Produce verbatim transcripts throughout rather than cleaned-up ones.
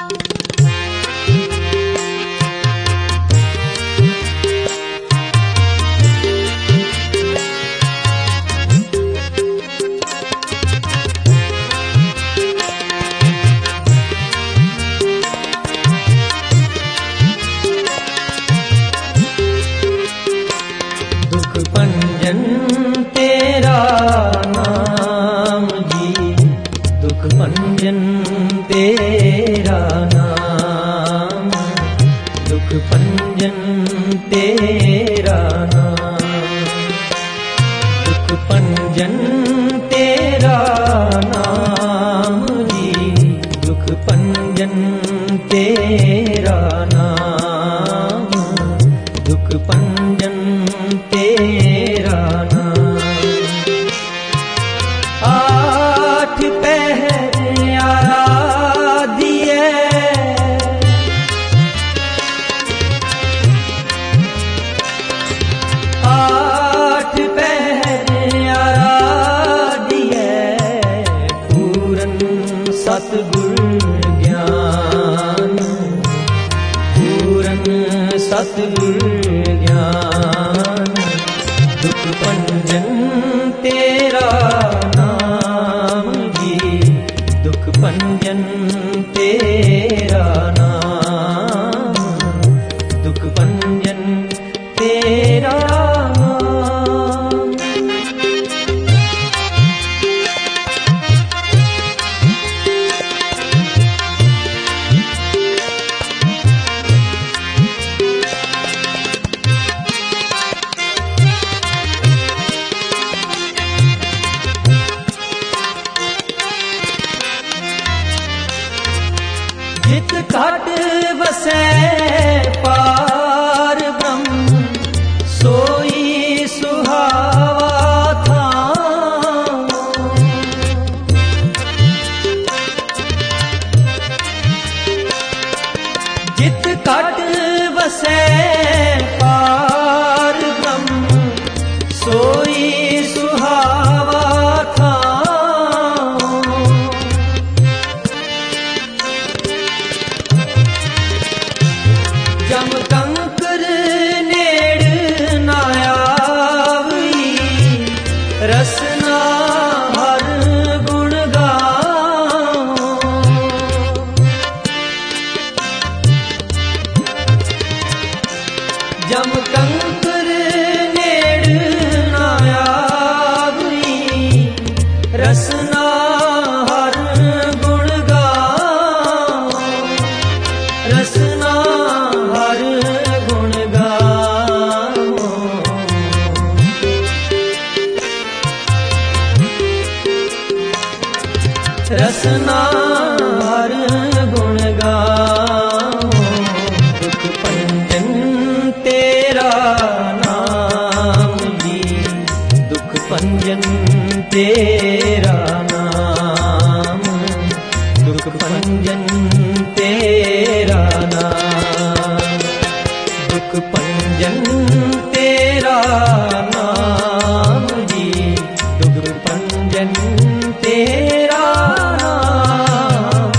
तेरा नाम जी, दुख भंजन तेरा नाम, दुख भंजन तेरा नाम, दुख भंजन तेरा नाम जी, दुख भंजन तेरा नाम, दुख भंजन तेरा नाम। आठ पहर आराधिए, आठ पहर आराधिए, पूरन सतगुर ज्ञान, पूरन सतगुर ज्ञान, दुख भंजन तेरा नाम जी, दुख भंजन तेरा नाम, दुख भंजन तेरा नाम। जित घट बसै पार ब्रह्म, सोई सुहावा था। जित घट बसै पार ब्रह्म, सोई सुहावा था। जम कंकर नेड़ ना आवई, रसना हर गुण गाओ। जम कंकर नेड़ ना आवई, रसना हर गुण गाओ। रसना हर गुण गाओ। रसना हर गुण गाओ। दुख भंजन तेरा नाम जी, दुख भंजन तेरा नाम, दुख भंजन तेरा नाम, दुख भंजन तेरा नाम जी, दुख भंजन तेरा नाम।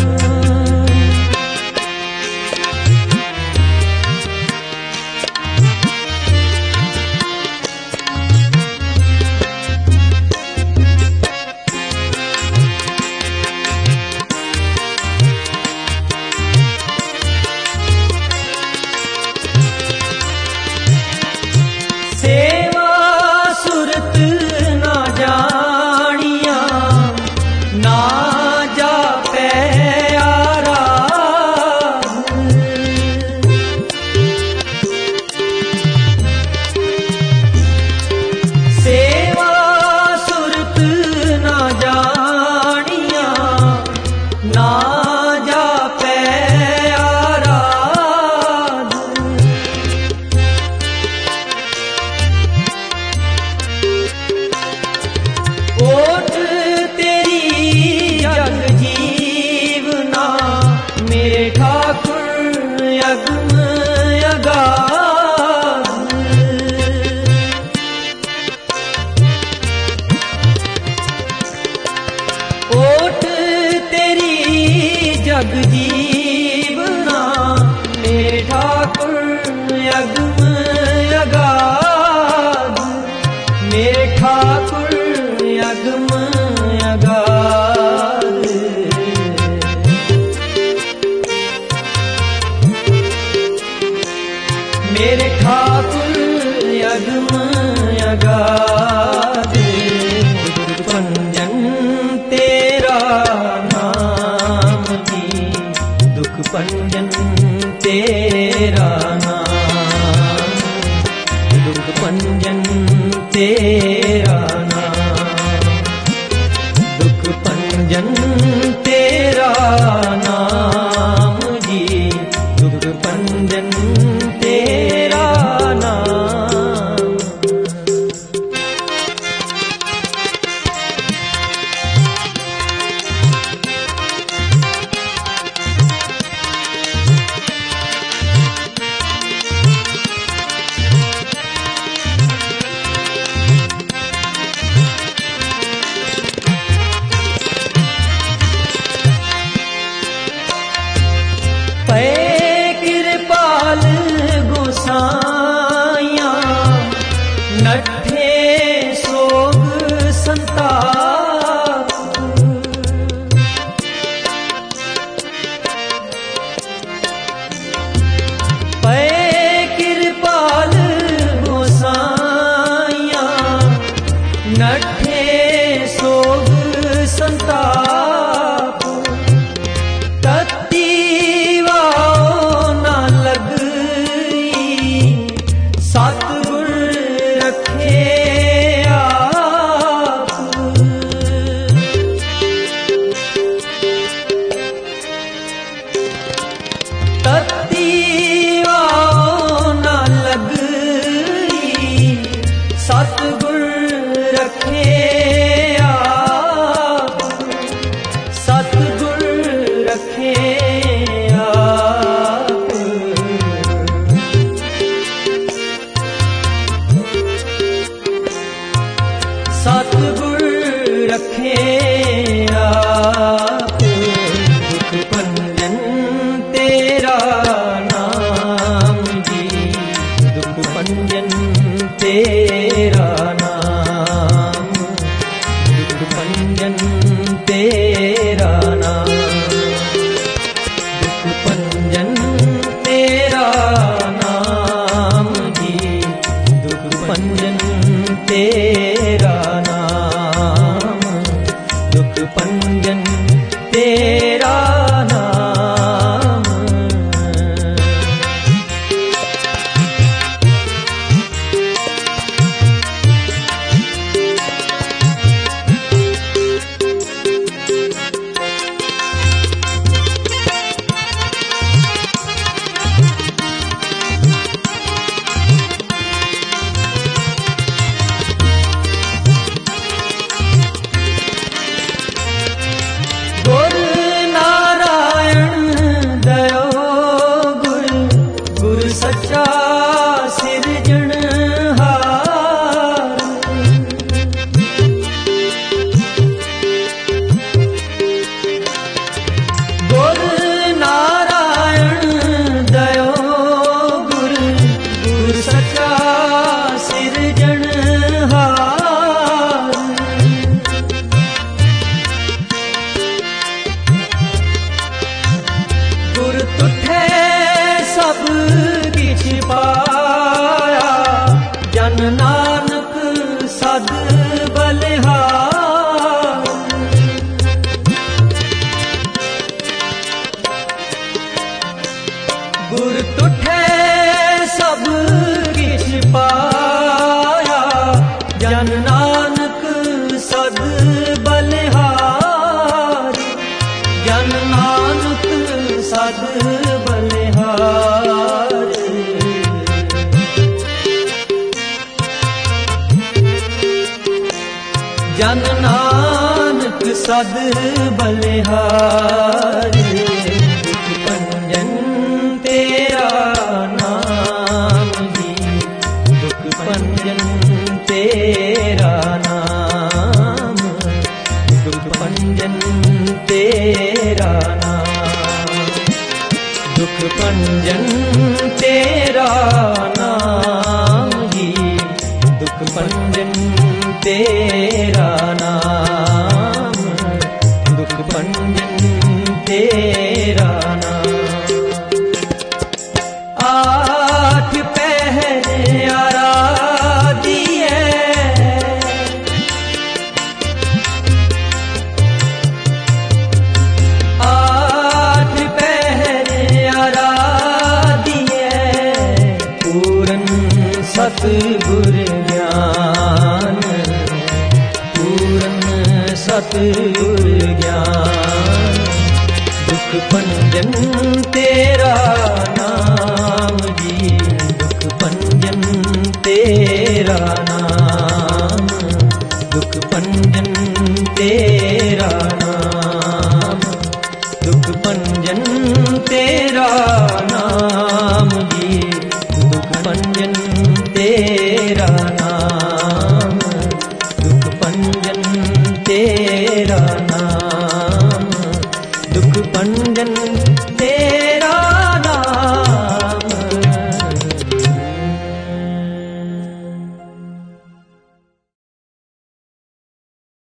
सेवा सुरत ना जानिया, ना जापै आराध। सेवा सुरत ना जानिया, ना जापै आराध। ओट तेरी जग जीवना, मेरे ठाकुर अगम अगाध। ओट तेरी जग जी मेरे ठाकुर अगम अगाध, दुख भंजन तेरा नाम जी, दुख भंजन तेरा नाम, दुख भंजन तेरा नाम, दुख भंजन तेरा नाम जी, दुख भंजन तेरा नाम। पै कृपाल गोसाइया, नठे सोग संताप, पै कृपाल गोसाइया, नठे सोग संताप, तत्ती सतगुर रखे आप, तत्ती न लगई, सतगुर रखे आप, सतगुर रखे आप, सतगुर रखे आप, दुख भंजन तेरा नाम जी, दुख भंजन तेरा नाम, दुख भंजन तेरा नाम, दुख भंजन तेरा नाम जी, दुख भंजन तेरा नाम, दुख भंजन तेरा नाम। गुर नारायण दयो गुर, गुर सच्चा सिरजनहार, गुर नारायण दयो गुर, गुर सच्चा सिरजनहार, गुर तुठे सब किछ पाया, जन नानक सद बलिहार, गुर तुठे सब किछ पाया, जन नानक सद बलिहार, जन नानक सद बलिहार, जन नानक सद बलिहार, दुख भंजन तेरा नाम जी, दुख भंजन तेरा नाम, दुख भंजन तेरा नाम, दुख भंजन तेरा नाम जी, दुख भंजन तेरा नाम, दुख भंजन तेरा नाम। आठ पै सतगुर ज्ञान, पूरन सतगुर ज्ञान। दुख भंजन तेरा नाम जी, दुख भंजन तेरा नाम, दुख भंजन तेरा नाम, दुख भंजन तेरा नाम जी, दुख भंजन